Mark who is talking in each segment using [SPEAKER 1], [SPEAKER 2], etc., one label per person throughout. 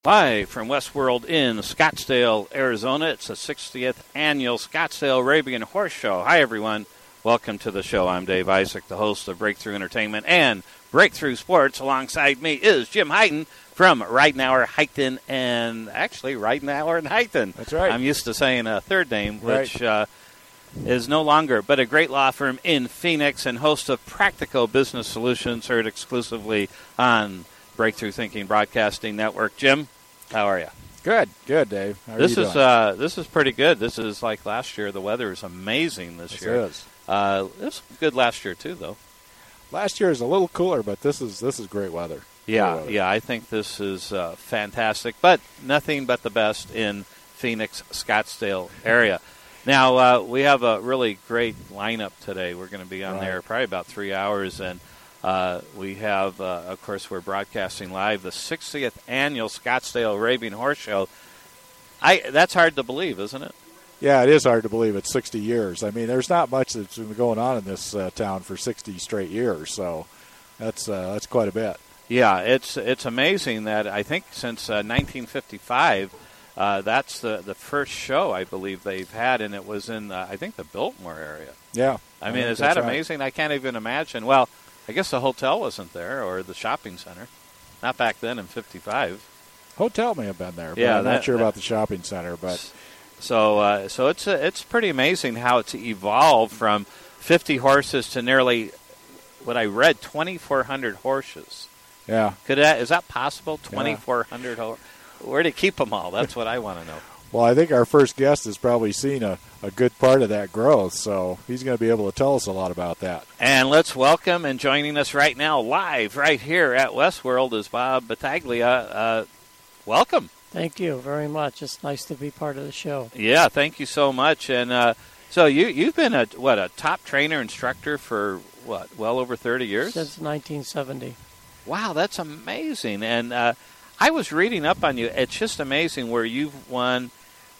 [SPEAKER 1] Live from Westworld in Scottsdale, Arizona. It's the 60th annual Scottsdale Arabian Horse Show. Hi, everyone. Welcome to the show. I'm Dave Isaac, the host of Breakthrough Entertainment and Breakthrough Sports. Alongside me is Jim Heighton from Ridenauer, Heighton, and actually Ridenauer and Heighton.
[SPEAKER 2] That's right.
[SPEAKER 1] I'm used to saying a third name, which is no longer, but a great law firm in Phoenix and host of Practical Business Solutions, heard exclusively on Breakthrough Thinking Broadcasting Network. Jim, how are you?
[SPEAKER 2] Good, Dave. How are
[SPEAKER 1] this
[SPEAKER 2] you
[SPEAKER 1] is
[SPEAKER 2] doing?
[SPEAKER 1] This is pretty good. This is like last year. The weather is amazing this year.
[SPEAKER 2] It is.
[SPEAKER 1] It was good last year too, though.
[SPEAKER 2] Last year is a little cooler, but this is great weather.
[SPEAKER 1] Yeah. I think this is fantastic, but nothing but the best in Phoenix, Scottsdale area. Now we have a really great lineup today. We're going to be on there probably about 3 hours, and we have, of course, we're broadcasting live the 60th annual Scottsdale Arabian Horse Show. That's hard to believe, isn't it?
[SPEAKER 2] Yeah, it is hard to believe it's 60 years. I mean, there's not much that's been going on in this town for 60 straight years, so that's quite a bit.
[SPEAKER 1] Yeah, it's amazing that I think since 1955, that's the first show I believe they've had, and it was in, I think, the Biltmore area.
[SPEAKER 2] Yeah.
[SPEAKER 1] I mean, is that amazing? Right. I can't even imagine. Well, I guess the hotel wasn't there, or the shopping center. Not back then in 55.
[SPEAKER 2] Hotel may have been there, but
[SPEAKER 1] yeah,
[SPEAKER 2] I'm not sure about the shopping center. But
[SPEAKER 1] So it's pretty amazing how it's evolved from 50 horses to nearly, what I read, 2,400 horses.
[SPEAKER 2] Yeah.
[SPEAKER 1] Is that possible, 2,400 horses? Where to keep them all? That's what I want to know.
[SPEAKER 2] Well, I think our first guest has probably seen a good part of that growth, so he's going to be able to tell us a lot about that.
[SPEAKER 1] And let's welcome, and joining us right now live right here at Westworld is Bob Battaglia. Welcome.
[SPEAKER 3] Thank you very much. It's nice to be part of the show.
[SPEAKER 1] Yeah, thank you so much. And so you've been a top trainer instructor for, well over 30 years?
[SPEAKER 3] Since 1970.
[SPEAKER 1] Wow, that's amazing. And I was reading up on you. It's just amazing where you've won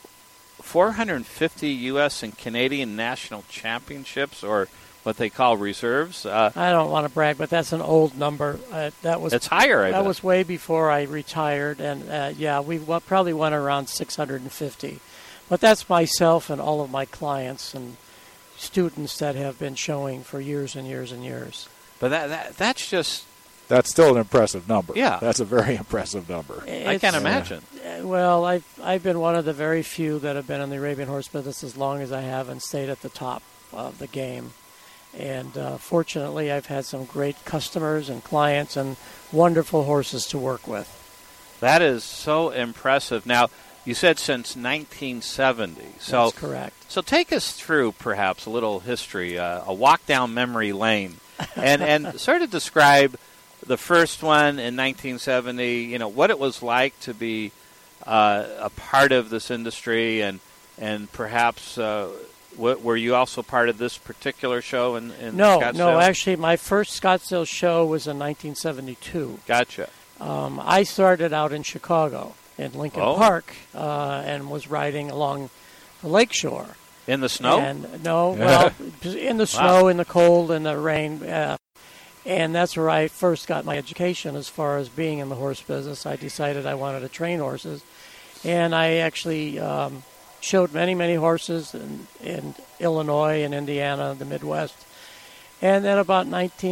[SPEAKER 1] 450 U.S. and Canadian national championships, or what they call reserves.
[SPEAKER 3] I don't want to brag, but that's an old number.
[SPEAKER 1] It's higher, I bet.
[SPEAKER 3] That was way before I retired, and we probably went around 650. But that's myself and all of my clients and students that have been showing for years and years and years.
[SPEAKER 1] But that's just...
[SPEAKER 2] That's still an impressive number.
[SPEAKER 1] Yeah.
[SPEAKER 2] That's a very impressive number.
[SPEAKER 1] I can't imagine.
[SPEAKER 3] Well, I've been one of the very few that have been in the Arabian horse business as long as I have and stayed at the top of the game. And fortunately, I've had some great customers and clients and wonderful horses to work with.
[SPEAKER 1] That is so impressive. Now, you said since 1970.
[SPEAKER 3] That's correct.
[SPEAKER 1] So take us through, perhaps, a little history, a walk down memory lane, and sort of describe the first one in 1970, what it was like to be a part of this industry, and perhaps were you also part of this particular show in Scottsdale?
[SPEAKER 3] No, actually my first Scottsdale show was in 1972.
[SPEAKER 1] Gotcha.
[SPEAKER 3] I started out in Chicago, in Lincoln Park, and was riding along the lakeshore.
[SPEAKER 1] In the snow?
[SPEAKER 3] In the snow, in the cold, in the rain. And that's where I first got my education as far as being in the horse business. I decided I wanted to train horses. And I actually showed many, many horses in Illinois and Indiana, the Midwest. And then about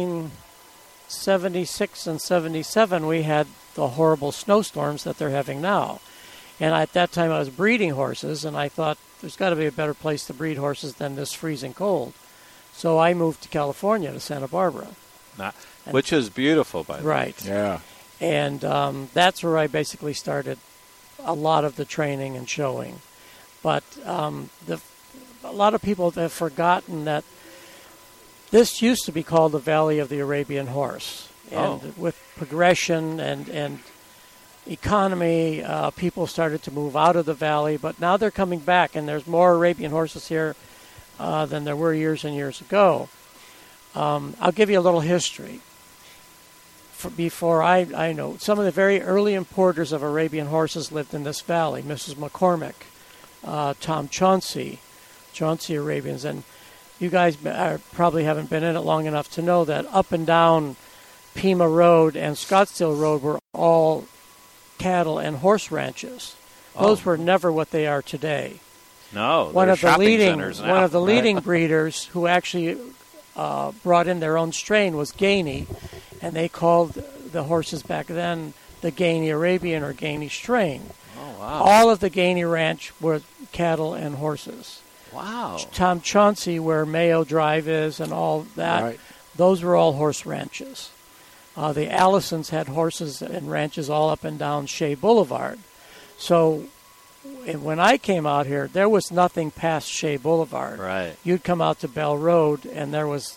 [SPEAKER 3] 1976 and 77, we had the horrible snowstorms that they're having now. And at that time, I was breeding horses, and I thought there's got to be a better place to breed horses than this freezing cold. So I moved to California, to Santa Barbara.
[SPEAKER 1] Which is beautiful, by the way.
[SPEAKER 3] Right.
[SPEAKER 2] Yeah.
[SPEAKER 3] And that's where I basically started a lot of the training and showing. But a lot of people have forgotten that this used to be called the Valley of the Arabian Horse. And with progression and economy, people started to move out of the valley. But now they're coming back, and there's more Arabian horses here than there were years and years ago. I'll give you a little history. Before I know, some of the very early importers of Arabian horses lived in this valley. Mrs. McCormick, Tom Chauncey Arabians. And you guys probably haven't been in it long enough to know that up and down Pima Road and Scottsdale Road were all cattle and horse ranches. Those were never what they are today.
[SPEAKER 1] No,
[SPEAKER 3] One
[SPEAKER 1] they're
[SPEAKER 3] of the
[SPEAKER 1] shopping
[SPEAKER 3] leading
[SPEAKER 1] centers now.
[SPEAKER 3] one of the leading breeders who actually brought in their own strain was Gainey, and they called the horses back then the Gainey Arabian or Gainey strain.
[SPEAKER 1] Oh, wow.
[SPEAKER 3] All of the Gainey Ranch were cattle and horses.
[SPEAKER 1] Wow.
[SPEAKER 3] Tom Chauncey, where Mayo Drive is, and all that,
[SPEAKER 2] Right.
[SPEAKER 3] those were all horse ranches. The Allisons had horses and ranches all up and down Shea Boulevard. So when I came out here, there was nothing past Shea Boulevard.
[SPEAKER 1] Right.
[SPEAKER 3] You'd come out to Bell Road, and it was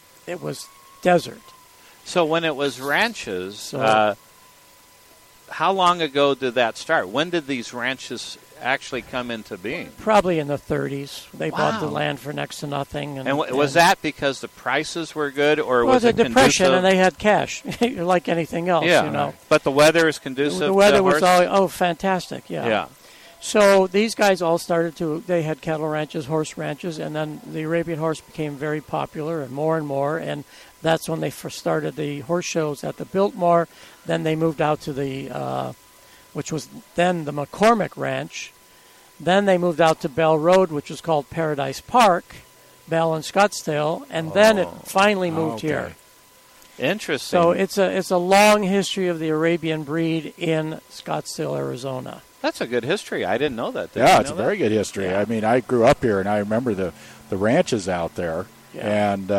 [SPEAKER 3] desert.
[SPEAKER 1] So when it was ranches,
[SPEAKER 3] So-
[SPEAKER 1] how long ago did that start? When did these ranches actually come into being?
[SPEAKER 3] Probably in the 30s. They bought the
[SPEAKER 1] Wow.
[SPEAKER 3] land for next to nothing.
[SPEAKER 1] And was that because the prices were good, or
[SPEAKER 3] well,
[SPEAKER 1] was
[SPEAKER 3] the
[SPEAKER 1] it
[SPEAKER 3] depression,
[SPEAKER 1] conducive?
[SPEAKER 3] and they had cash, like anything else,
[SPEAKER 1] yeah,
[SPEAKER 3] you know.
[SPEAKER 1] but the weather is conducive.
[SPEAKER 3] The weather
[SPEAKER 1] to
[SPEAKER 3] was
[SPEAKER 1] horse?
[SPEAKER 3] fantastic,
[SPEAKER 1] Yeah.
[SPEAKER 3] So these guys all they had cattle ranches, horse ranches, and then the Arabian horse became very popular and more, and that's when they first started the horse shows at the Biltmore. Then they moved out to the, which was then the McCormick Ranch. Then they moved out to Bell Road, which was called Paradise Park, Bell and Scottsdale, and then it finally moved here.
[SPEAKER 1] Interesting.
[SPEAKER 3] So it's a long history of the Arabian breed in Scottsdale, Arizona.
[SPEAKER 1] That's a good history. I didn't know that. Did
[SPEAKER 2] Yeah,
[SPEAKER 1] you
[SPEAKER 2] it's
[SPEAKER 1] know
[SPEAKER 2] a very good history.
[SPEAKER 3] Yeah.
[SPEAKER 2] I mean, I grew up here, and I remember the ranches out there, and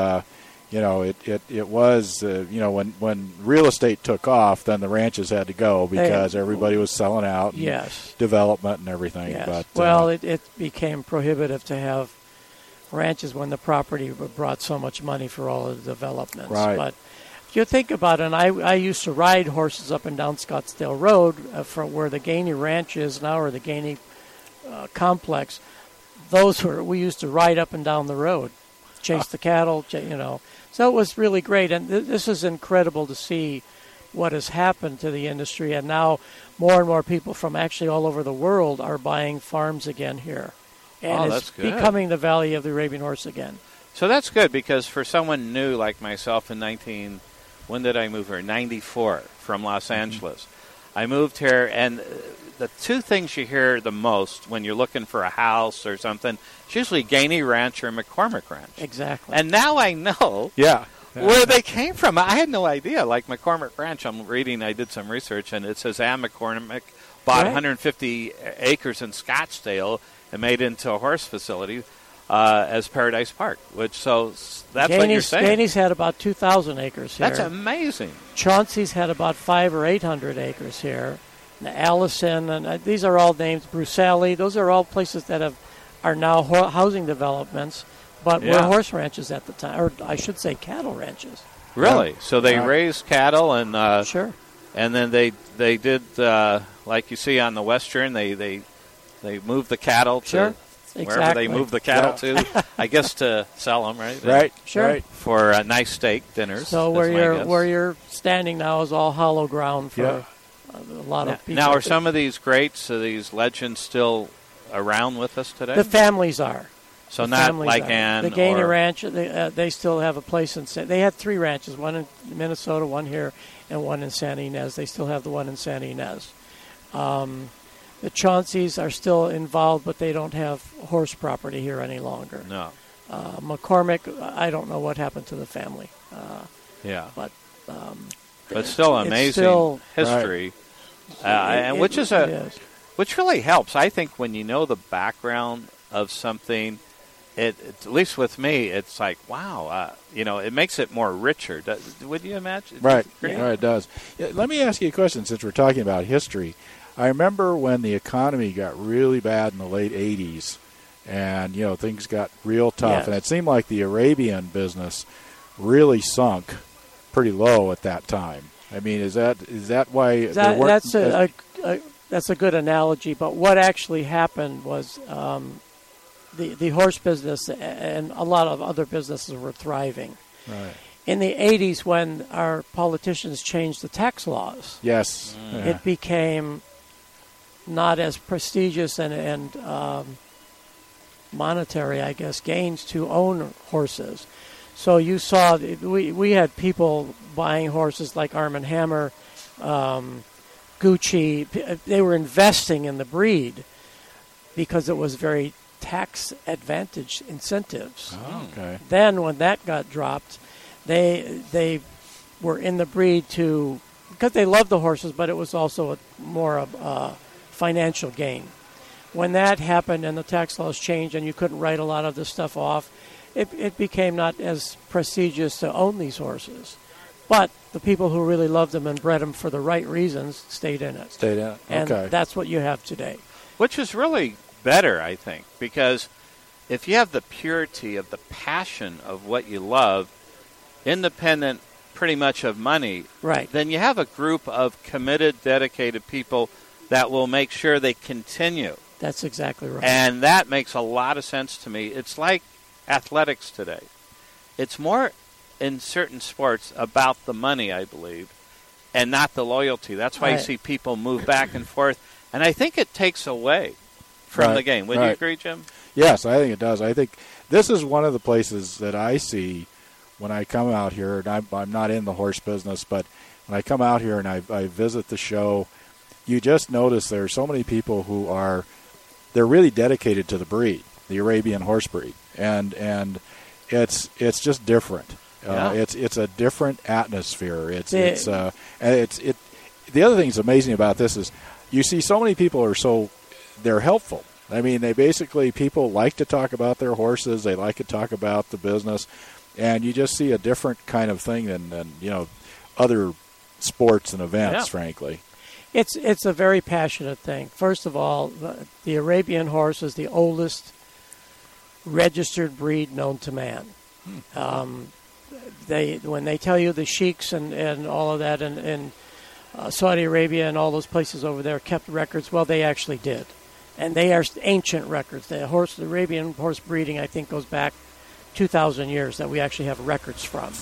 [SPEAKER 2] it was when real estate took off, then the ranches had to go because everybody was selling out, and
[SPEAKER 3] Yes.
[SPEAKER 2] development and everything.
[SPEAKER 3] Yes.
[SPEAKER 2] But
[SPEAKER 3] Well, it became prohibitive to have ranches when the property brought so much money for all of the developments.
[SPEAKER 2] Right.
[SPEAKER 3] But if you think about it, and I used to ride horses up and down Scottsdale Road from where the Gainey Ranch is now, or the Gainey complex. We used to ride up and down the road, chase the cattle, So it was really great, and this is incredible to see what has happened to the industry, and now more and more people from actually all over the world are buying farms again here. And
[SPEAKER 1] that's
[SPEAKER 3] it's
[SPEAKER 1] good.
[SPEAKER 3] becoming the Valley of the Arabian Horse again.
[SPEAKER 1] So that's good, because for someone new like myself when did I move here? 94 from Los Angeles. I moved here, and the two things you hear the most when you're looking for a house or something, it's usually Gainey Ranch or McCormick Ranch.
[SPEAKER 3] Exactly.
[SPEAKER 1] And now I know
[SPEAKER 2] yeah.
[SPEAKER 1] where they came from. I had no idea. Like McCormick Ranch, I did some research, and it says Ann McCormick bought
[SPEAKER 3] Right.
[SPEAKER 1] 150 acres in Scottsdale and made it into a horse facility as Paradise Park, that's what you're saying.
[SPEAKER 3] Gainey's had about 2,000 acres here.
[SPEAKER 1] That's amazing.
[SPEAKER 3] Chauncey's had about 500 or 800 acres here. Allison, and these are all names. Bruceli, those are all places that are now housing developments, but were horse ranches at the time, or I should say cattle ranches.
[SPEAKER 1] Really? So they raised cattle, and
[SPEAKER 3] Sure.
[SPEAKER 1] and then they did like you see on the Western, they moved the cattle to
[SPEAKER 3] Sure.
[SPEAKER 1] wherever
[SPEAKER 3] Exactly.
[SPEAKER 1] they moved the cattle to, I guess to sell them, right?
[SPEAKER 2] Right.
[SPEAKER 3] Sure.
[SPEAKER 2] Right.
[SPEAKER 1] For nice steak dinners.
[SPEAKER 3] So
[SPEAKER 1] is my guess.
[SPEAKER 3] where you're standing now is all hollow ground for
[SPEAKER 2] Yeah.
[SPEAKER 3] a lot of people.
[SPEAKER 1] Now, are some of these greats, these legends, still around with us today?
[SPEAKER 3] The families are.
[SPEAKER 1] So
[SPEAKER 3] The
[SPEAKER 1] not
[SPEAKER 3] families
[SPEAKER 1] like
[SPEAKER 3] are.
[SPEAKER 1] Ann
[SPEAKER 3] The Gainey
[SPEAKER 1] or
[SPEAKER 3] Ranch, they still have a place in They had 3 ranches, one in Minnesota, one here, and one in Santa Ynez. They still have the one in Santa Ynez. The Chaunceys are still involved, but they don't have horse property here any longer.
[SPEAKER 1] no.
[SPEAKER 3] McCormick, I don't know what happened to the family.
[SPEAKER 1] Yeah.
[SPEAKER 3] But
[SPEAKER 1] still
[SPEAKER 3] it's
[SPEAKER 1] amazing
[SPEAKER 3] still-
[SPEAKER 1] history. And which is
[SPEAKER 3] it is.
[SPEAKER 1] which really helps. I think when you know the background of something, it at least with me, it's like, wow, it makes it more richer. Would you imagine?
[SPEAKER 2] Right.
[SPEAKER 3] Yeah.
[SPEAKER 2] Right, it does. Yeah, let me ask you a question since we're talking about history. I remember when the economy got really bad in the late 80s and, things got real tough.
[SPEAKER 3] Yes.
[SPEAKER 2] And it seemed like the Arabian business really sunk pretty low at that time. I mean, is that why there weren't...
[SPEAKER 3] That's a good analogy, but what actually happened was the horse business and a lot of other businesses were thriving.
[SPEAKER 2] Right.
[SPEAKER 3] In the 80s, when our politicians changed the tax laws,
[SPEAKER 2] Yes. Yeah.
[SPEAKER 3] it became not as prestigious and monetary, I guess, gains to own horses. So you saw we had people buying horses like Arm & Hammer, Gucci, they were investing in the breed because it was very tax advantage incentives.
[SPEAKER 2] Oh, okay.
[SPEAKER 3] Then when that got dropped, they were in the breed because they loved the horses, but it was also more of a financial gain. When that happened and the tax laws changed and you couldn't write a lot of this stuff off, it became not as prestigious to own these horses. But the people who really loved them and bred them for the right reasons stayed in it. And that's what you have today.
[SPEAKER 1] Which is really better, I think, because if you have the purity of the passion of what you love, independent pretty much of money,
[SPEAKER 3] right,
[SPEAKER 1] then you have a group of committed, dedicated people that will make sure they continue.
[SPEAKER 3] That's exactly right.
[SPEAKER 1] And that makes a lot of sense to me. It's like athletics today. It's more in certain sports about the money, I believe, and not the loyalty. That's why you see people move back and forth. And I think it takes away from the game. Would you agree, Jim?
[SPEAKER 2] Yes, I think it does. I think this is one of the places that I see when I come out here, and I'm not in the horse business, but when I come out here and I visit the show, you just notice there are so many people who they're really dedicated to the breed, the Arabian horse breed, and it's just different. It's a different atmosphere. The other thing that's amazing about this is you see so many people they're helpful. I mean, people like to talk about their horses. They like to talk about the business, and you just see a different kind of thing than other sports and events. Frankly,
[SPEAKER 3] it's a very passionate thing. First of all, the Arabian horse is the oldest registered breed known to man. When they tell you the sheiks and all of that and Saudi Arabia and all those places over there kept records, well, they actually did. And they are ancient records. The Arabian horse breeding, I think, goes back 2,000 years that we actually have records from.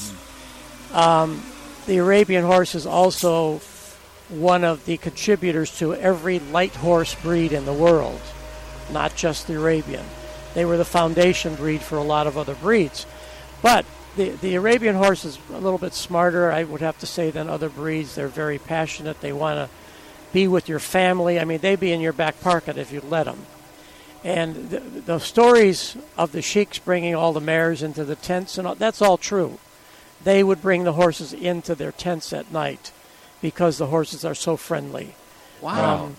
[SPEAKER 3] The Arabian horse is also one of the contributors to every light horse breed in the world, not just the Arabian. They were the foundation breed for a lot of other breeds. But the Arabian horse is a little bit smarter, I would have to say, than other breeds. They're very passionate. They want to be with your family. I mean, they'd be in your back pocket if you let them. And the stories of the sheiks bringing all the mares into the tents, and that's all true. They would bring the horses into their tents at night because the horses are so friendly.
[SPEAKER 1] Wow.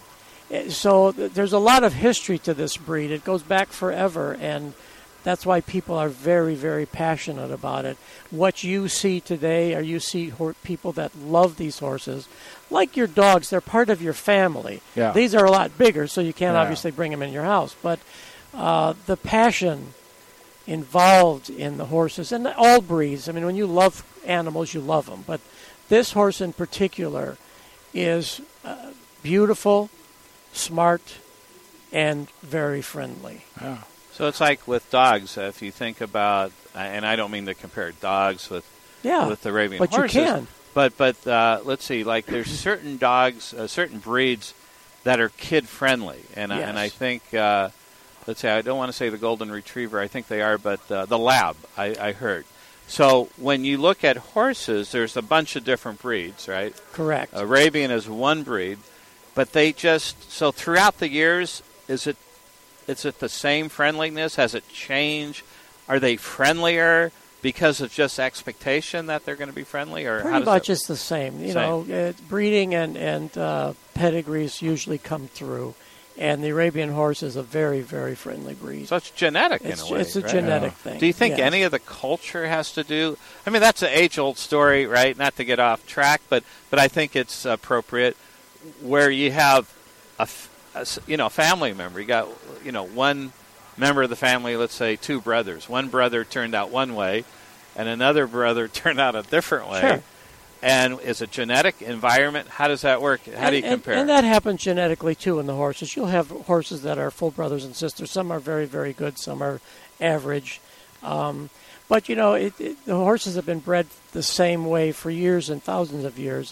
[SPEAKER 3] So there's a lot of history to this breed. It goes back forever, and that's why people are very, very passionate about it. What you see today, or you see people that love these horses, like your dogs, they're part of your family.
[SPEAKER 2] Yeah.
[SPEAKER 3] These are a lot bigger, so you can't obviously bring them in your house. But the passion involved in the horses, and all breeds, I mean, when you love animals, you love them. But this horse in particular is beautiful, smart, and very friendly.
[SPEAKER 2] Yeah.
[SPEAKER 1] So it's like with dogs, if you think about, and I don't mean to compare dogs with Arabian horses.
[SPEAKER 3] But you can.
[SPEAKER 1] But let's see, like there's certain dogs, certain breeds that are kid-friendly. And I think, let's say, I don't want to say the golden retriever, I think they are, but the lab, I heard. So when you look at horses, there's a bunch of different breeds, right?
[SPEAKER 3] Correct.
[SPEAKER 1] Arabian is one breed, but so throughout the years, is it the same friendliness? Has it changed? Are they friendlier because of just expectation that they're going to be friendly? Or
[SPEAKER 3] pretty much it's the same. You know, breeding and pedigrees usually come through. And the Arabian horse is a very, very friendly breed.
[SPEAKER 1] So it's genetic in a way.
[SPEAKER 3] It's a genetic thing.
[SPEAKER 1] Do you think any of the culture has to do? I mean, that's an age-old story, right? Not to get off track, but I think it's appropriate where you have a family member. You got one member of the family. Let's say two brothers. One brother turned out one way, and another brother turned out a different way.
[SPEAKER 3] Sure.
[SPEAKER 1] And is it genetic environment? How does that work? How do you compare?
[SPEAKER 3] And that happens genetically, too, in the horses. You'll have horses that are full brothers and sisters. Some are very, very good. Some are average. But, the horses have been bred the same way for years and thousands of years.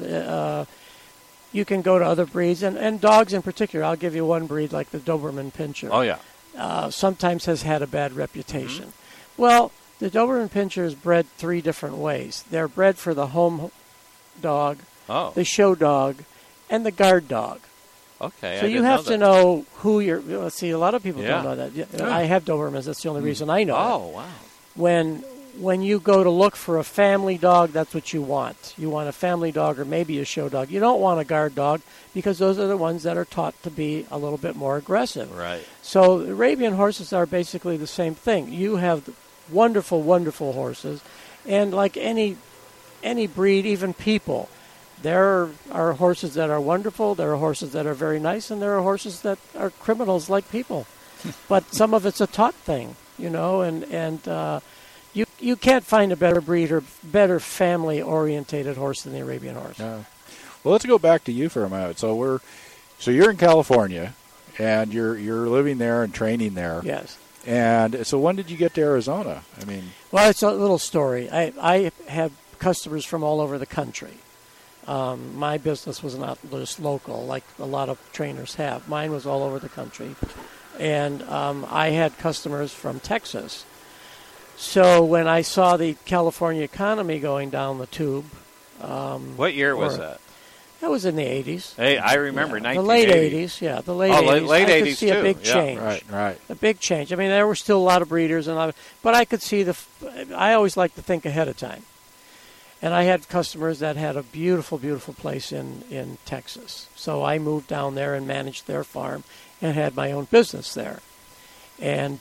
[SPEAKER 3] You can go to other breeds, and dogs in particular. I'll give you one breed like the Doberman Pinscher.
[SPEAKER 1] Oh, yeah.
[SPEAKER 3] Sometimes has had a bad reputation. Mm-hmm. Well, the Doberman Pinscher is bred three different ways. They're bred for the home dog, the show dog, and the guard dog.
[SPEAKER 1] Okay.
[SPEAKER 3] So you have to know who you're. See, a lot of people
[SPEAKER 1] Yeah.
[SPEAKER 3] don't know that. I have Dobermans. That's the only reason I know.
[SPEAKER 1] Oh, wow.
[SPEAKER 3] When you go to look for a family dog, that's what you want. You want a family dog or maybe a show dog. You don't want a guard dog because those are the ones that are taught to be a little bit more aggressive.
[SPEAKER 1] Right.
[SPEAKER 3] So Arabian horses are basically the same thing. You have wonderful, wonderful horses, and like any breed, even people, there are horses that are wonderful, there are horses that are very nice, and there are horses that are criminals like people. But some of it's a taught thing, and you can't find a better breed or better family-orientated horse than the Arabian horse.
[SPEAKER 2] Well, let's go back to you for a minute. So you're in California, and you're living there and training there.
[SPEAKER 3] Yes.
[SPEAKER 2] And so when did you get to Arizona? I mean,
[SPEAKER 3] well, it's a little story. I have customers from all over the country. My business was not just local like a lot of trainers have. Mine was all over the country. And I had customers from Texas. So when I saw the California economy going down the tube.
[SPEAKER 1] What year was that?
[SPEAKER 3] That was in the 80s.
[SPEAKER 1] Hey, I remember 1980.
[SPEAKER 3] The late 80s, yeah. The late 80s.
[SPEAKER 1] Late
[SPEAKER 3] I
[SPEAKER 1] 80s
[SPEAKER 3] could see
[SPEAKER 1] too.
[SPEAKER 3] a big change.
[SPEAKER 2] Right.
[SPEAKER 3] A big change. I mean, there were still a lot of breeders, but I could see I always like to think ahead of time. And I had customers that had a beautiful, beautiful place in Texas. So I moved down there and managed their farm and had my own business there. And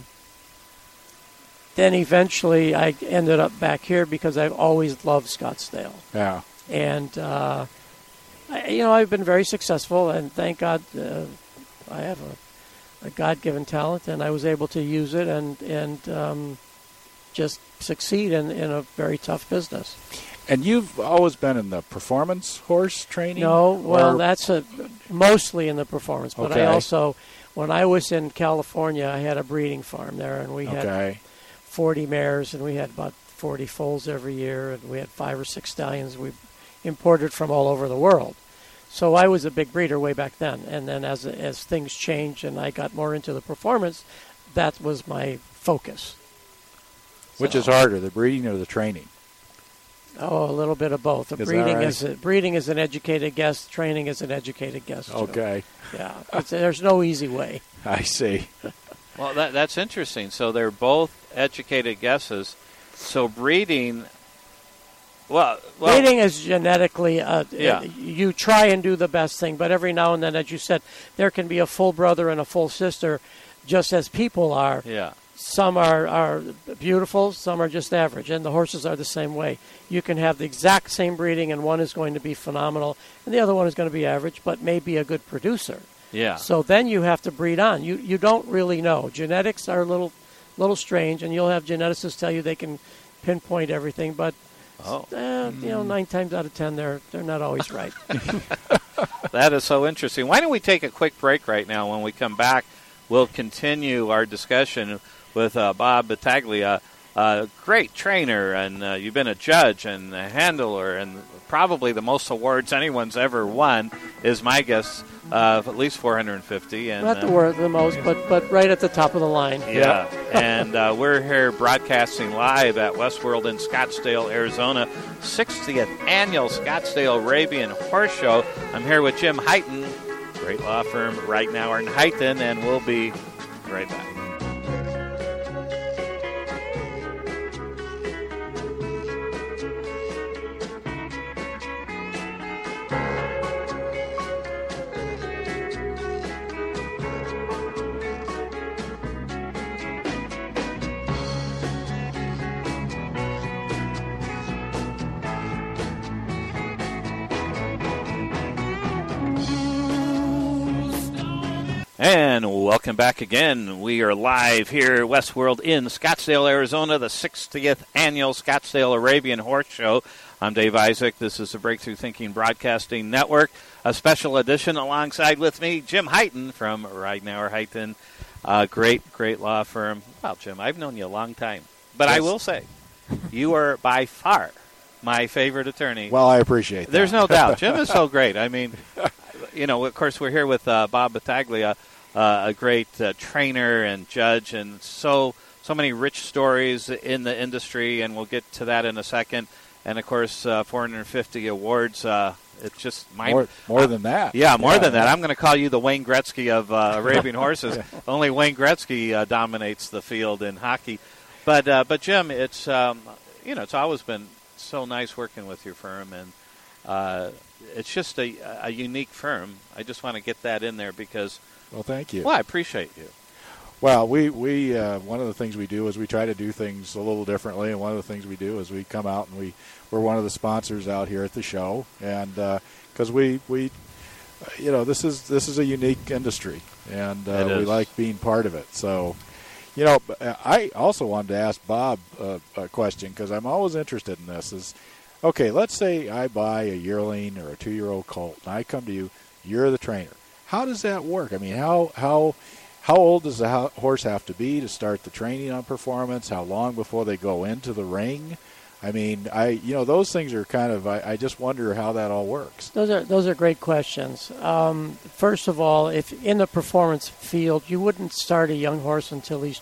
[SPEAKER 3] then eventually I ended up back here because I've always loved Scottsdale.
[SPEAKER 2] Yeah.
[SPEAKER 3] And, I've been very successful, and thank God I have a God-given talent, and I was able to use it and just succeed in a very tough business.
[SPEAKER 2] And you've always been in the performance horse training?
[SPEAKER 3] No, well, that's mostly in the performance. But
[SPEAKER 2] Okay.
[SPEAKER 3] I also, when I was in California, I had a breeding farm there, and we had 40 mares, and we had about 40 foals every year, and we had 5 or 6 stallions we imported from all over the world. So I was a big breeder way back then. And then as things changed and I got more into the performance, that was my focus.
[SPEAKER 2] Which is harder, the breeding or the training?
[SPEAKER 3] Oh, a little bit of both. Breeding is an educated guess. Training is an educated guess. Too.
[SPEAKER 2] Okay.
[SPEAKER 3] Yeah. There's no easy way.
[SPEAKER 2] I see.
[SPEAKER 1] Well, that's interesting. So they're both educated guesses. So breeding... Well,
[SPEAKER 3] breeding is genetically, you try and do the best thing, but every now and then, as you said, there can be a full brother and a full sister, just as people are.
[SPEAKER 1] Yeah.
[SPEAKER 3] Some are beautiful, some are just average, and the horses are the same way. You can have the exact same breeding, and one is going to be phenomenal, and the other one is going to be average, but may be a good producer.
[SPEAKER 1] Yeah.
[SPEAKER 3] So then you have to breed on. You don't really know. Genetics are a little strange, and you'll have geneticists tell you they can pinpoint everything, but 9 times out of 10, they're not always right.
[SPEAKER 1] That is so interesting. Why don't we take a quick break right now? When we come back, we'll continue our discussion with Bob Battaglia, a great trainer, and you've been a judge and a handler, and probably the most awards anyone's ever won, is my guess, at least 450. And,
[SPEAKER 3] not the most, but right at the top of the line.
[SPEAKER 1] Yeah, and we're here broadcasting live at Westworld in Scottsdale, Arizona, 60th Annual Scottsdale Arabian Horse Show. I'm here with Jim Hyten, great law firm, Reitnauer and Hyten, and we'll be right back. And welcome back again. We are live here at Westworld in Scottsdale, Arizona, the 60th Annual Scottsdale Arabian Horse Show. I'm Dave Isaac. This is the Breakthrough Thinking Broadcasting Network, a special edition alongside with me, Jim Hyten from Reitnauer Hyten, great law firm. Well, Jim, I've known you a long time. But I will say, you are by far my favorite attorney.
[SPEAKER 2] Well, I appreciate that.
[SPEAKER 1] There's no doubt. Jim is so great. I mean, of course, we're here with Bob Battaglia, a great trainer and judge, and so many rich stories in the industry, and we'll get to that in a second. And, of course, 450 awards. it's just
[SPEAKER 2] more than that.
[SPEAKER 1] Yeah, more than that. I'm going to call you the Wayne Gretzky of Arabian horses. Only Wayne Gretzky dominates the field in hockey. But Jim, it's it's always been so nice working with your firm, and it's just a unique firm. I just want to get that in there because.
[SPEAKER 2] Well, thank you.
[SPEAKER 1] Well, I appreciate you.
[SPEAKER 2] Well, we one of the things we do is we try to do things a little differently, and one of the things we do is we come out and we're one of the sponsors out here at the show, and because we this is a unique industry, and we like being part of it. So, I also wanted to ask Bob a question because I'm always interested in this. Is okay, let's say I buy a yearling or a 2-year-old colt, and I come to you. You're the trainer. How does that work? I mean, how old does the horse have to be to start the training on performance? How long before they go into the ring? I mean, those things are kind of. I just wonder how that all works.
[SPEAKER 3] Those are great questions. First of all, if in the performance field, you wouldn't start a young horse until he's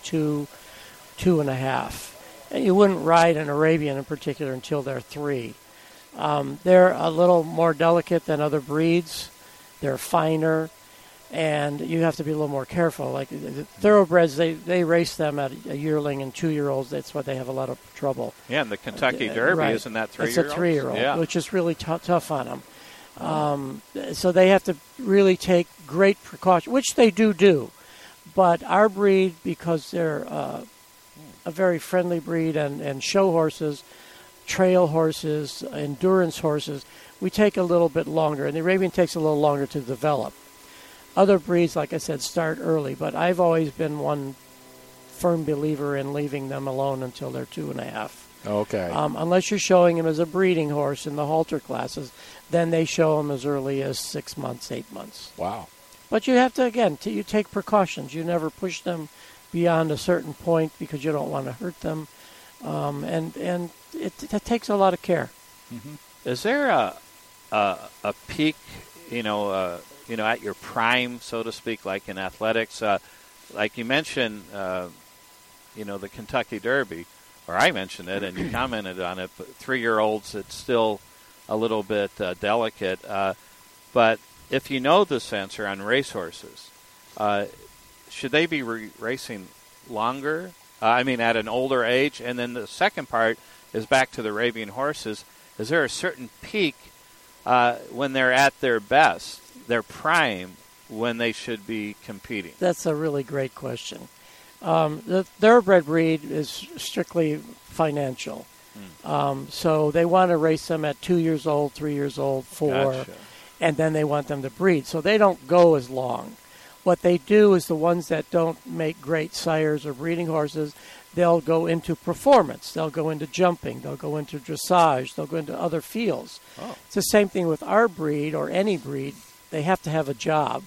[SPEAKER 3] 2.5, and you wouldn't ride an Arabian in particular until they're 3. They're a little more delicate than other breeds. They're finer. And you have to be a little more careful. Like the thoroughbreds, they race them at a yearling and 2-year-olds. That's why they have a lot of trouble.
[SPEAKER 1] Yeah, and the Kentucky Derby,
[SPEAKER 3] right.
[SPEAKER 1] Isn't that 3-year-old?
[SPEAKER 3] It's a 3-year-old,
[SPEAKER 1] yeah.
[SPEAKER 3] Which is really tough on them. So they have to really take great precaution, which they do. But our breed, because they're a very friendly breed and show horses, trail horses, endurance horses, we take a little bit longer. And the Arabian takes a little longer to develop. Other breeds, like I said, start early, but I've always been one firm believer in leaving them alone until they're 2.5.
[SPEAKER 2] Okay.
[SPEAKER 3] Unless you're showing them as a breeding horse in the halter classes, then they show them as early as 6 months, 8 months.
[SPEAKER 2] Wow.
[SPEAKER 3] But you have to, again, you take precautions. You never push them beyond a certain point because you don't want to hurt them, and it takes a lot of care.
[SPEAKER 2] Mm-hmm.
[SPEAKER 1] Is there a peak, at your prime, so to speak, like in athletics? Like you mentioned, the Kentucky Derby, or I mentioned it and you commented on it, but 3-year-olds, it's still a little bit delicate. But if you know the sensor on racehorses, should they be racing longer? At an older age? And then the second part is back to the Arabian horses. Is there a certain peak when they're at their best, their prime, when they should be competing?
[SPEAKER 3] That's a really great question. The thoroughbred breed is strictly financial. So they want to race them at 2 years old, 3 years old, 4,
[SPEAKER 1] Gotcha.
[SPEAKER 3] And then they want them to breed. So they don't go as long. What they do is the ones that don't make great sires or breeding horses, they'll go into performance. They'll go into jumping. They'll go into dressage. They'll go into other fields.
[SPEAKER 1] Oh.
[SPEAKER 3] It's the same thing with our breed or any breed. They have to have a job.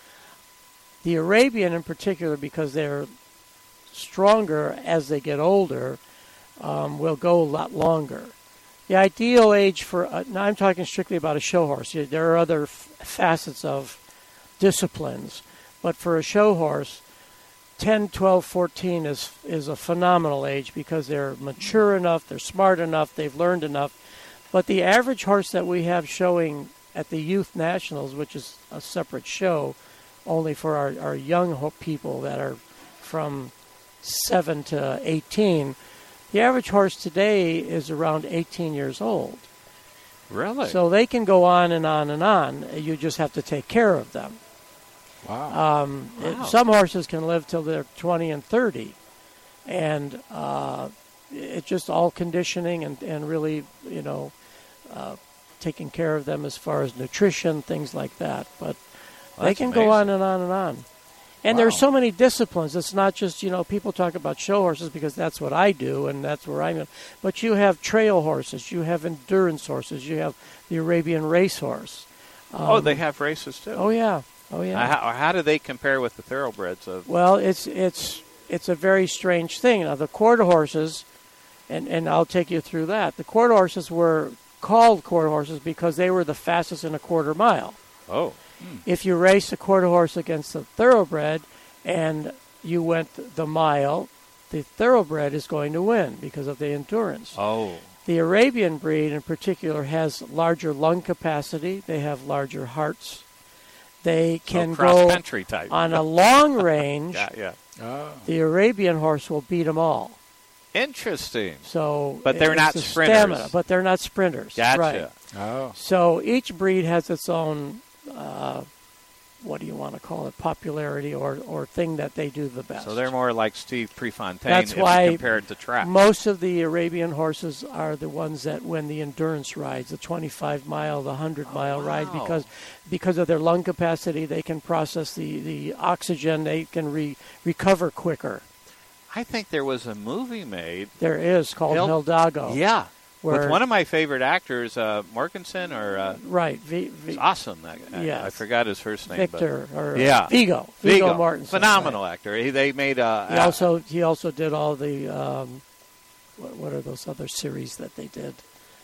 [SPEAKER 3] The Arabian in particular, because they're stronger as they get older, will go a lot longer. The ideal age for, now I'm talking strictly about a show horse. There are other facets of disciplines, but for a show horse, 10, 12, 14 is a phenomenal age because they're mature enough, they're smart enough, they've learned enough. But the average horse that we have showing at the Youth Nationals, which is a separate show only for our young people that are from 7 to 18, the average horse today is around 18 years old.
[SPEAKER 1] Really?
[SPEAKER 3] So they can go on and on and on. You just have to take care of them.
[SPEAKER 2] Wow.
[SPEAKER 3] Some horses can live till they're 20 and 30. And it's just all conditioning and really, taking care of them as far as nutrition, things like that. But they can go on and on and on. And there's so many disciplines. It's not just, people talk about show horses because that's what I do and that's where I'm in. But you have trail horses. You have endurance horses. You have the Arabian racehorse.
[SPEAKER 1] They have races too.
[SPEAKER 3] Oh, yeah.
[SPEAKER 1] How do they compare with the thoroughbreds?
[SPEAKER 3] Well, it's a very strange thing. Now, the quarter horses, and I'll take you through that. The quarter horses were called quarter horses because they were the fastest in a quarter mile.
[SPEAKER 1] Oh.
[SPEAKER 3] If you race a quarter horse against a thoroughbred and you went the mile, the thoroughbred is going to win because of the endurance.
[SPEAKER 1] Oh.
[SPEAKER 3] The Arabian breed in particular has larger lung capacity. They have larger hearts. They can go
[SPEAKER 1] cross-country type.
[SPEAKER 3] on a long range.
[SPEAKER 1] Yeah.
[SPEAKER 2] Oh.
[SPEAKER 3] The Arabian horse will beat them all.
[SPEAKER 1] Interesting.
[SPEAKER 3] So,
[SPEAKER 1] But they're
[SPEAKER 3] it's
[SPEAKER 1] not
[SPEAKER 3] the
[SPEAKER 1] sprinters.
[SPEAKER 3] Stamina, but they're not sprinters.
[SPEAKER 1] Gotcha.
[SPEAKER 3] Right.
[SPEAKER 2] Oh.
[SPEAKER 3] So each breed has its own, what do you want to call it, popularity or thing that they do the best.
[SPEAKER 1] So they're more like Steve Prefontaine
[SPEAKER 3] That's
[SPEAKER 1] if
[SPEAKER 3] why
[SPEAKER 1] you compare it to track.
[SPEAKER 3] Most of the Arabian horses are the ones that win the endurance rides, the 25-mile, the 100-mile ride, because of their lung capacity. They can process the oxygen. They can recover quicker.
[SPEAKER 1] I think there was a movie made.
[SPEAKER 3] There is called Hidalgo.
[SPEAKER 1] Yeah.
[SPEAKER 3] Where,
[SPEAKER 1] with one of my favorite actors, Morganson, or
[SPEAKER 3] right,
[SPEAKER 1] it's awesome. That guy.
[SPEAKER 3] Yes.
[SPEAKER 1] I forgot his first name.
[SPEAKER 3] Victor
[SPEAKER 1] but,
[SPEAKER 3] or
[SPEAKER 1] yeah,
[SPEAKER 3] Vigo Mortensen.
[SPEAKER 1] Phenomenal
[SPEAKER 3] right.
[SPEAKER 1] actor. They made
[SPEAKER 3] He also did all the what are those other series that they did?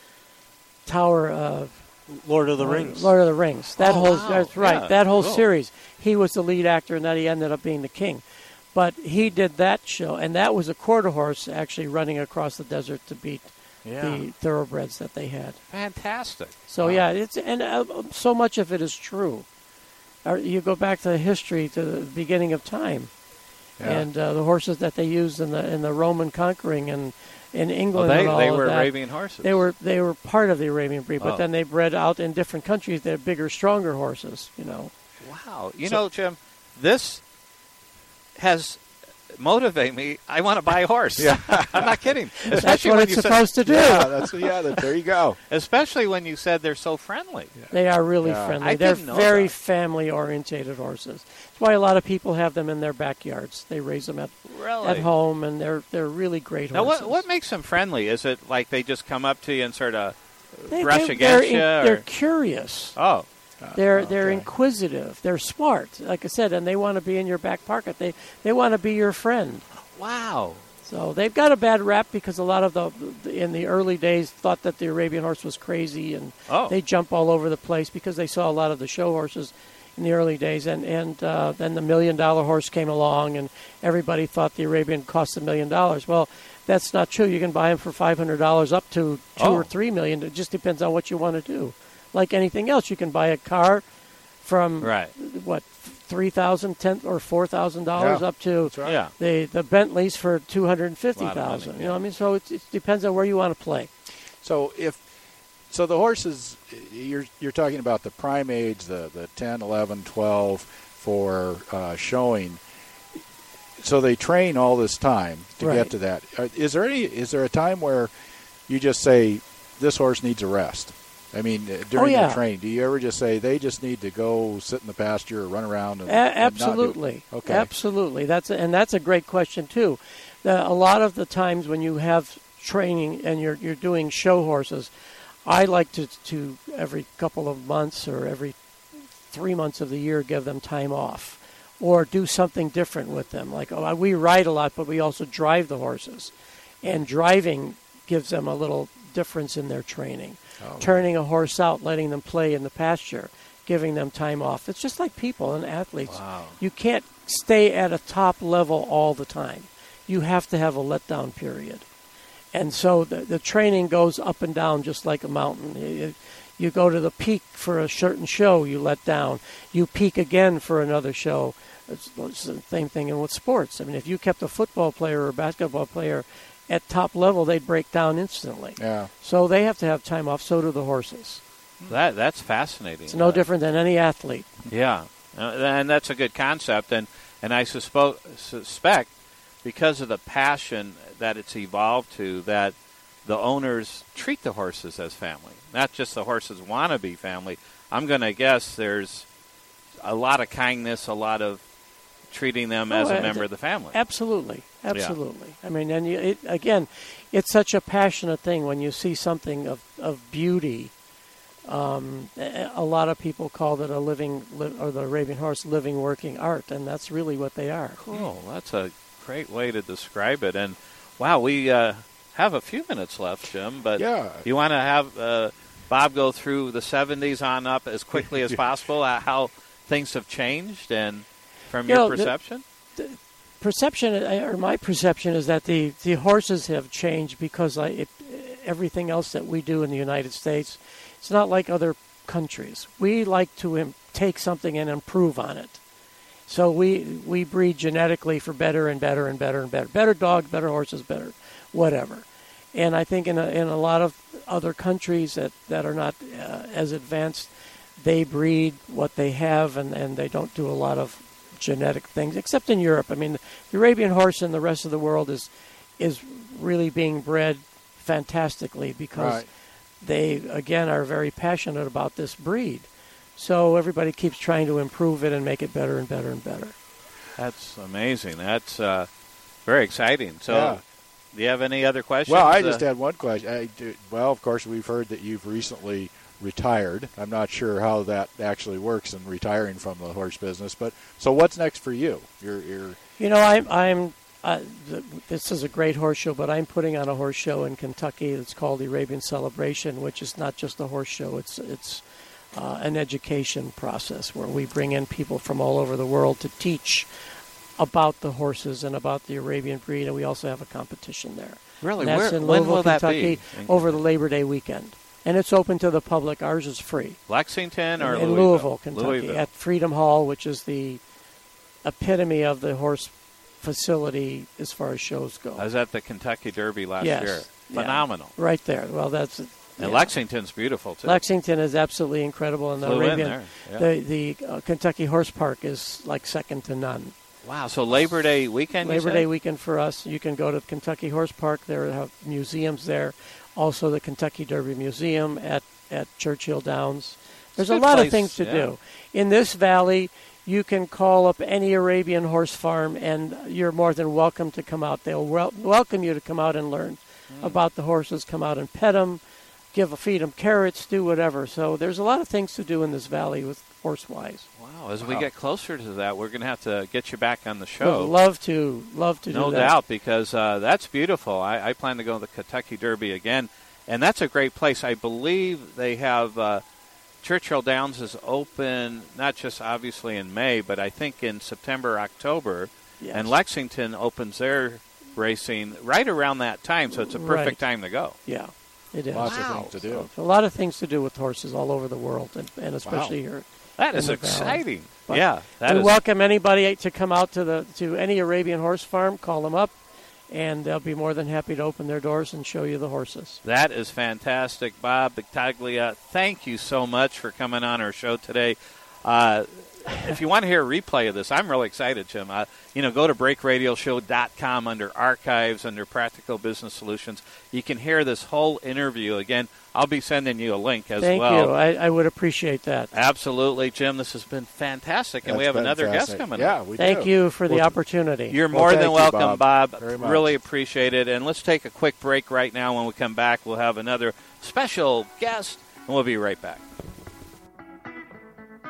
[SPEAKER 3] Tower of
[SPEAKER 4] Lord of the Rings.
[SPEAKER 3] Lord of the Rings. That's right.
[SPEAKER 1] Yeah,
[SPEAKER 3] that whole
[SPEAKER 1] cool.
[SPEAKER 3] series. He was the lead actor, and then he ended up being the king. But he did that show, and that was a quarter horse actually running across the desert to beat the thoroughbreds that they had.
[SPEAKER 1] Fantastic.
[SPEAKER 3] So so much of it is true. You go back to the history, to the beginning of time, and the horses that they used in the Roman conquering and in England.
[SPEAKER 1] Well,
[SPEAKER 3] and all
[SPEAKER 1] they
[SPEAKER 3] of
[SPEAKER 1] were
[SPEAKER 3] that.
[SPEAKER 1] Arabian horses.
[SPEAKER 3] They were part of the Arabian breed, but then they bred out in different countries. They're bigger, stronger horses.
[SPEAKER 1] Wow. You know, Jim, this has motivated me. I want to buy a horse.
[SPEAKER 2] Yeah.
[SPEAKER 1] I'm not kidding.
[SPEAKER 3] That's what it's supposed to do.
[SPEAKER 2] There you go.
[SPEAKER 1] Especially when you said they're so friendly.
[SPEAKER 3] They are really friendly.
[SPEAKER 1] I
[SPEAKER 3] They're
[SPEAKER 1] didn't know
[SPEAKER 3] very
[SPEAKER 1] that.
[SPEAKER 3] family-orientated horses. That's why a lot of people have them in their backyards. They raise them at home, and they're really great
[SPEAKER 1] Now,
[SPEAKER 3] horses.
[SPEAKER 1] what makes them friendly? Is it like they just come up to you and sort of
[SPEAKER 3] They-
[SPEAKER 1] brush
[SPEAKER 3] they-
[SPEAKER 1] against you?
[SPEAKER 3] They're curious.
[SPEAKER 1] Oh,
[SPEAKER 3] They're inquisitive. They're smart, like I said, and they want to be in your back pocket. They want to be your friend.
[SPEAKER 1] wow.
[SPEAKER 3] So they've got a bad rap because a lot of in the early days thought that the Arabian horse was crazy and they jump all over the place because they saw a lot of the show horses in the early days, and then the $1 million horse came along, and everybody thought the Arabian cost $1 million. Well, that's not true. You can buy them for $500 up to $2 or $3 million. It just depends on what you want to do. Like anything else, you can buy a car from $3,000, $10,000 or $4,000 up to the Bentleys for $250,000. You know what I mean? So it depends on where you want to play.
[SPEAKER 2] So the horses, you're talking about the prime age, the 10, 11, 12 for showing. So they train all this time to get to that. Is there a time where you just say this horse needs a rest? I mean, during the train, do you ever just say they just need to go sit in the pasture or run around?
[SPEAKER 3] Absolutely.
[SPEAKER 2] Okay.
[SPEAKER 3] Absolutely. That's a great question too. A lot of the times when you have training and you're doing show horses, I like to every couple of months or every 3 months of the year give them time off or do something different with them. Like we ride a lot, but we also drive the horses, and driving gives them a little difference in their training. Turning a horse out, letting them play in the pasture, giving them time off. It's just like people and athletes.
[SPEAKER 1] Wow.
[SPEAKER 3] You can't stay at a top level all the time. You have to have a letdown period. And so the training goes up and down just like a mountain. You go to the peak for a certain show, you let down. You peak again for another show. It's the same thing with sports. I mean, if you kept a football player or a basketball player at top level, they'd break down instantly.
[SPEAKER 2] Yeah.
[SPEAKER 3] So they have to have time off. So do the horses.
[SPEAKER 1] That's fascinating.
[SPEAKER 3] It's no different than any athlete.
[SPEAKER 1] Yeah, and that's a good concept, and I suspect because of the passion that it's evolved to, that the owners treat the horses as family, not just the horses want to be family. I'm going to guess there's a lot of kindness, a lot of treating them as a member of the family.
[SPEAKER 3] Absolutely. I mean, and it's such a passionate thing when you see something of beauty. A lot of people call it or the Arabian horse living, working art, and that's really what they are.
[SPEAKER 1] Cool. That's a great way to describe it. And wow, we have a few minutes left, Jim. But you want to have Bob go through the 70s on up as quickly as possible? How things have changed, and from your perception.
[SPEAKER 3] My perception is that the horses have changed because everything else that we do in the United States. It's not like other countries. We like to take something and improve on it. So we breed genetically for better and better and better and better. Better dogs, better horses, better whatever. And I think in a lot of other countries that are not as advanced, they breed what they have and they don't do a lot of genetic things, except in Europe. I mean, the Arabian horse in the rest of the world is really being bred fantastically because they, again, are very passionate about this breed. So everybody keeps trying to improve it and make it better and better and better.
[SPEAKER 1] That's amazing. That's very exciting. So do you have any other questions?
[SPEAKER 2] Well, I just had one question. Well, of course, we've heard that you've recently retired. I'm not sure how that actually works in retiring from the horse business, but so what's next for you? You're
[SPEAKER 3] I'm this is a great horse show, but I'm putting on a horse show in Kentucky. It's called the Arabian Celebration, which is not just a horse show. It's an education process where we bring in people from all over the world to teach about the horses and about the Arabian breed, and we also have a competition there.
[SPEAKER 1] Really?
[SPEAKER 3] And that's in Louisville, Kentucky, over the Labor Day weekend. And it's open to the public. Ours is free.
[SPEAKER 1] Lexington or
[SPEAKER 3] in Louisville, Kentucky, at Freedom Hall, which is the epitome of the horse facility as far as shows go.
[SPEAKER 1] I was at the Kentucky Derby last year. Phenomenal.
[SPEAKER 3] Yeah, right there. Well, that's...
[SPEAKER 1] And Lexington's beautiful, too.
[SPEAKER 3] Lexington is absolutely incredible. And the Arabian, the Kentucky Horse Park is like second to none.
[SPEAKER 1] Wow, so Labor Day weekend,
[SPEAKER 3] Labor Day weekend for us. You can go to Kentucky Horse Park. There have museums there. Also the Kentucky Derby Museum at Churchill Downs. There's a lot of things to do. In this valley, you can call up any Arabian horse farm, and you're more than welcome to come out. They'll welcome you to come out and learn about the horses, come out and pet them, feed them carrots, do whatever. So there's a lot of things to do in this valley with horse-wise.
[SPEAKER 1] Wow, as we get closer to that, we're going to have to get you back on the show.
[SPEAKER 3] Would love to do that.
[SPEAKER 1] No doubt, because that's beautiful. I plan to go to the Kentucky Derby again, and that's a great place. I believe they have Churchill Downs is open, not just obviously in May, but I think in September, October, and Lexington opens their racing right around that time, so it's a perfect time to go.
[SPEAKER 3] Yeah. It is.
[SPEAKER 2] Lots of things to do.
[SPEAKER 3] So a lot of things to do with horses all over the world, and especially here.
[SPEAKER 1] That is exciting.
[SPEAKER 3] We
[SPEAKER 1] we
[SPEAKER 3] welcome anybody to come out to any Arabian horse farm. Call them up, and they'll be more than happy to open their doors and show you the horses.
[SPEAKER 1] That is fantastic. Bob Battaglia, thank you so much for coming on our show today. If you want to hear a replay of this, I'm really excited, Jim. Go to breakradioshow.com under archives, under practical business solutions. You can hear this whole interview again. I'll be sending you a link as well.
[SPEAKER 3] Thank you. I would appreciate that.
[SPEAKER 1] Absolutely, Jim. This has been fantastic, and we have another guest coming
[SPEAKER 2] up. Yeah,
[SPEAKER 3] Thank you for the opportunity.
[SPEAKER 1] You're more than welcome, Bob.
[SPEAKER 2] Very much.
[SPEAKER 1] Really appreciate it. And let's take a quick break right now. When we come back, we'll have another special guest, and we'll be right back.